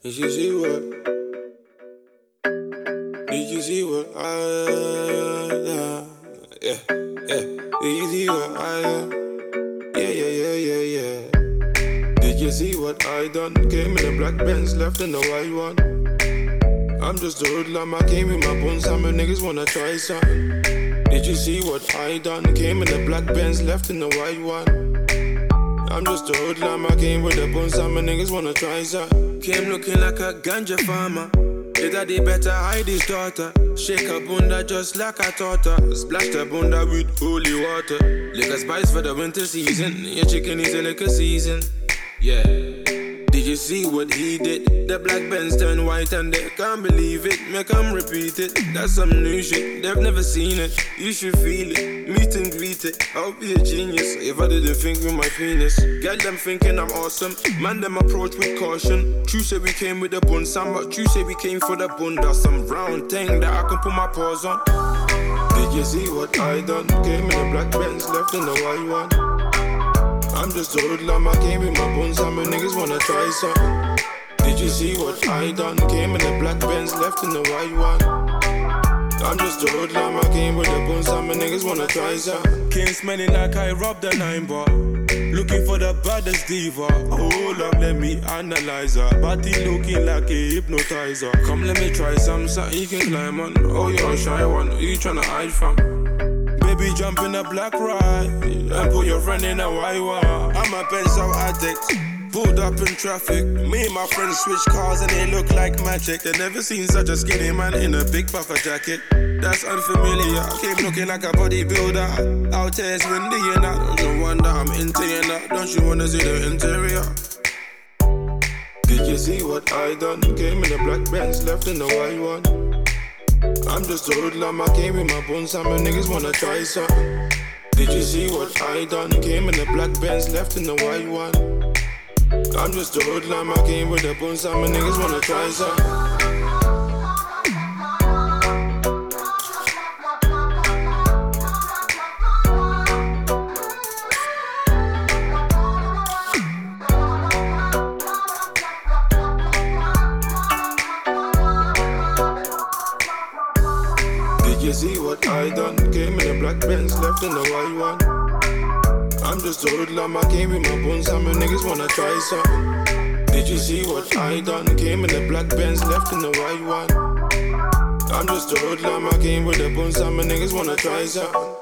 Did you see what? Did you see what yeah, yeah. Did you see what yeah. Did you see what I done? Came in a black Benz, left in the white one. I'm just a hoodlum, I came with my bones, some niggas wanna try something. Did you see what I done? Came in a black Benz, left in the white one. I'm just a hoodlum, I came with the bones, some niggas wanna try something. Came looking like a ganja farmer. His daddy better hide his daughter. Shake her bunda just like I taught her. Splash the bunda with holy water. Liquor spice for the winter season. Your chicken is in liquor season. Yeah. Did you see what he did? The black Benz turned white and they can't believe it. Make them repeat it. That's some new shit. They've never seen it. You should feel it. Meet and greet it. I'll be a genius if I didn't think with my penis. Get them thinking I'm awesome. Man, them approach with caution. True say we came with the bun, some, but true say we came for the bunda. Some round thing that I can put my paws on. Did you see what I done? Came in a black Benz, left in the white one. I'm just a hoodlum, I came with my bones, some niggas wanna try something. Did you see what I done? Came in a black Benz, left in the white one. I'm just a hoodlum, I came with the bones, some niggas wanna try something. Came smelling like I robbed a 9 bar. Looking for the baddest diva. Hold up, let me analyze her. Body looking like a hypnotizer. Come let me try something you can climb on. Oh, you're a shy one, who you tryna hide from? Baby, jump in a black ride and put your friend in a white one. I'm a pencil addict, pulled up in traffic. Me and my friends switch cars and they look like magic. They never seen such a skinny man in a big puffer jacket. That's unfamiliar. Came looking like a bodybuilder. Out here it's windy and I don't you wonder I'm into you now. Don't you wanna see the interior? Did you see what I done? Came in a black Benz, left in the white one. I'm just a hoodlum, I came with my bones, some niggas wanna try something. Did you see what I done? Came in a black Benz, left in the white one. I'm just a hoodlum, I came with the bones, some niggas wanna try something. Did you see what I done? Came in a black Benz, left in the white one. I'm just a hoodlum, I came with my bones, some niggas wanna try something. Did you see what I done? Came in a black Benz, left in the white one. I'm just a hoodlum, I came with the bones, some niggas wanna try something.